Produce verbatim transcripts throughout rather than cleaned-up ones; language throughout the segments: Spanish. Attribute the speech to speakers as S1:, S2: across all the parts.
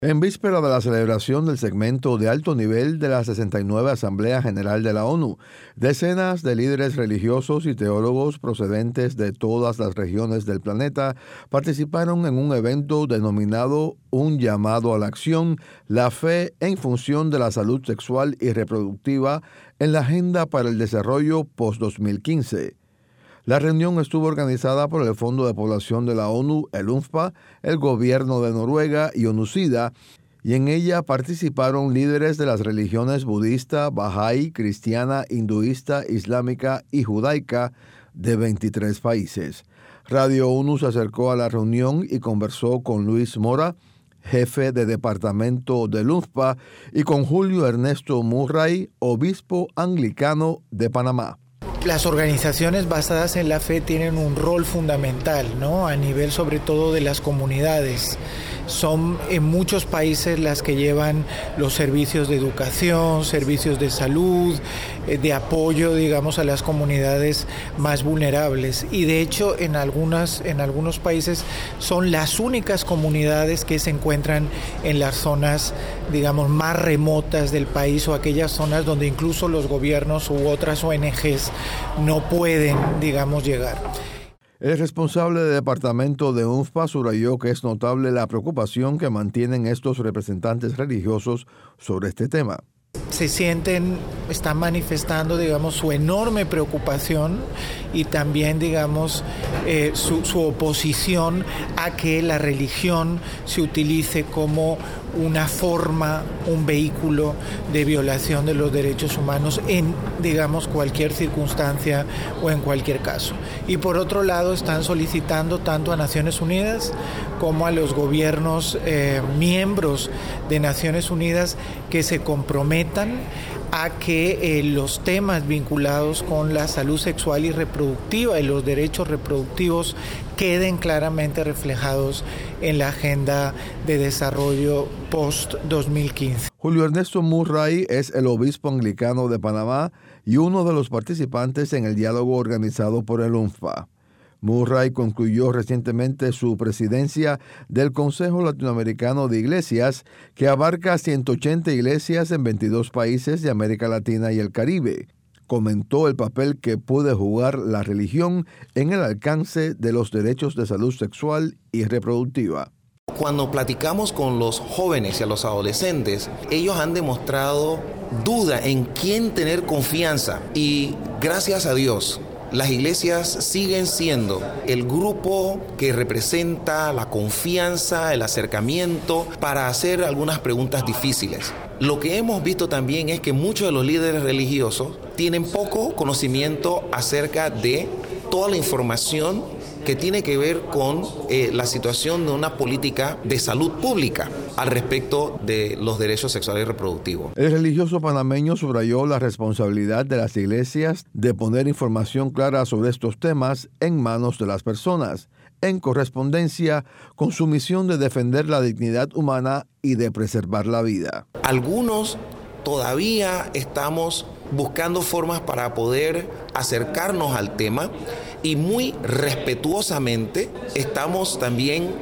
S1: En víspera de la celebración del segmento de alto nivel de la sesenta y nueve Asamblea General de la ONU, decenas de líderes religiosos y teólogos procedentes de todas las regiones del planeta participaron en un evento denominado Un llamado a la acción, la fe en función de la salud sexual y reproductiva en la Agenda para el Desarrollo post dos mil quince. La reunión estuvo organizada por el Fondo de Población de la ONU, el UNFPA, el Gobierno de Noruega y ONUCIDA, y en ella participaron líderes de las religiones budista, bahá'í, cristiana, hinduista, islámica y judaica de veintitrés países. Radio ONU se acercó a la reunión y conversó con Luis Mora, jefe de departamento del UNFPA, y con Julio Ernesto Murray, obispo anglicano de Panamá.
S2: Las organizaciones basadas en la fe tienen un rol fundamental, ¿no? A nivel sobre todo de las comunidades. Son en muchos países las que llevan los servicios de educación, servicios de salud, de apoyo, digamos, a las comunidades más vulnerables. Y de hecho, en algunas, en algunos países son las únicas comunidades que se encuentran en las zonas, digamos, más remotas del país, o aquellas zonas donde incluso los gobiernos u otras O N Ges no pueden, digamos, llegar.
S1: El responsable del departamento de UNFPA subrayó que es notable la preocupación que mantienen estos representantes religiosos sobre este tema.
S2: Se sienten, están manifestando, digamos, su enorme preocupación y también, digamos, eh, su, su oposición a que la religión se utilice como una forma, un vehículo de violación de los derechos humanos en, digamos, cualquier circunstancia o en cualquier caso. Y por otro lado, están solicitando tanto a Naciones Unidas como a los gobiernos eh, miembros de Naciones Unidas que se comprometan a que eh, los temas vinculados con la salud sexual y reproductiva y los derechos reproductivos queden claramente reflejados en la Agenda de Desarrollo post dos mil quince.
S1: Julio Ernesto Murray es el obispo anglicano de Panamá y uno de los participantes en el diálogo organizado por el UNFPA. Murray concluyó recientemente su presidencia del Consejo Latinoamericano de Iglesias, que abarca ciento ochenta iglesias en veintidós países de América Latina y el Caribe. Comentó el papel que puede jugar la religión en el alcance de los derechos de salud sexual y reproductiva.
S3: Cuando platicamos con los jóvenes y a los adolescentes, ellos han demostrado duda en quién tener confianza, y gracias a Dios, las iglesias siguen siendo el grupo que representa la confianza, el acercamiento para hacer algunas preguntas difíciles. Lo que hemos visto también es que muchos de los líderes religiosos tienen poco conocimiento acerca de toda la información que tiene que ver con eh, la situación de una política de salud pública al respecto de los derechos sexuales y reproductivos.
S1: El religioso panameño subrayó la responsabilidad de las iglesias de poner información clara sobre estos temas en manos de las personas, en correspondencia con su misión de defender la dignidad humana y de preservar la vida.
S3: Algunos todavía estamos buscando formas para poder acercarnos al tema, y muy respetuosamente estamos también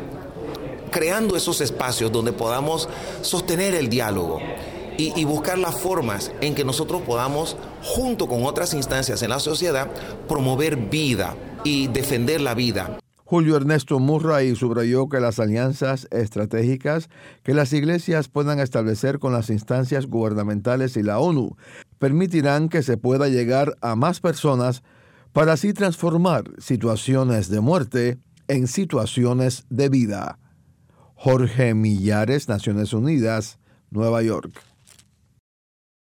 S3: creando esos espacios donde podamos sostener el diálogo y, y buscar las formas en que nosotros podamos, junto con otras instancias en la sociedad, promover vida y defender la vida.
S1: Julio Ernesto Murray subrayó que las alianzas estratégicas que las iglesias puedan establecer con las instancias gubernamentales y la ONU permitirán que se pueda llegar a más personas para así transformar situaciones de muerte en situaciones de vida. Jorge Millares, Naciones Unidas, Nueva York.